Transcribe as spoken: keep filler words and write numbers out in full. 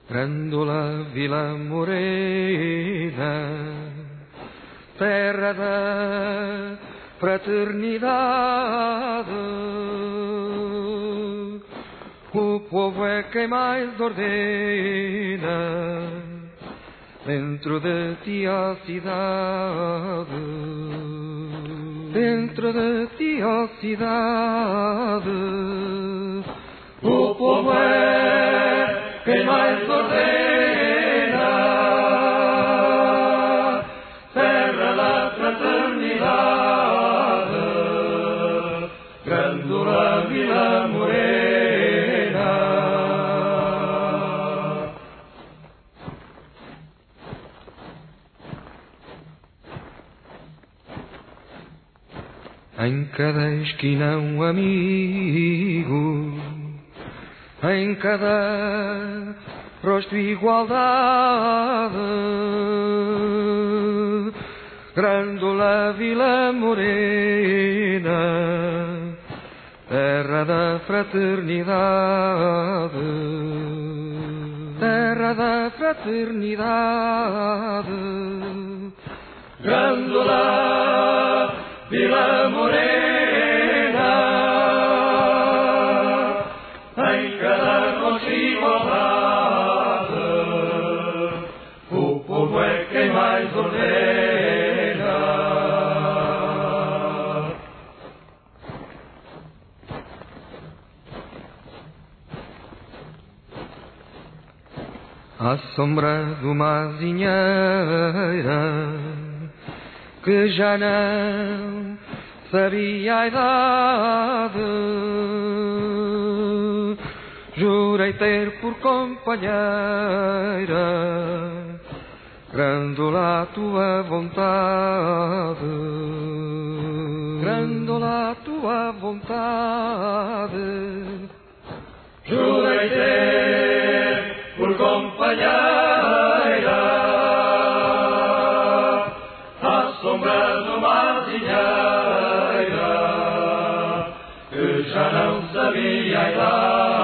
Grândola Vila Morena, terra da fraternidade, o povo é quem mais ordena dentro de ti a cidade, dentro de ti a cidade, o povo é quem mais ordena, terra da fraternidade, Grândola Vila Morena. Em cada esquina um amigo, em cada rosto igualdade, Grândola Vila Morena, terra da fraternidade, terra da fraternidade, Grândola Vila Morena, em cada rosto igualdade, o povo é quem mais ordena. À sombra de uma azinheira que já não sabia a idade, jurei ter por companheira Grândola a tua vontade, Grândola a tua vontade, jurei ter por companheira à sombra de uma azinheira que já não sabia a idade.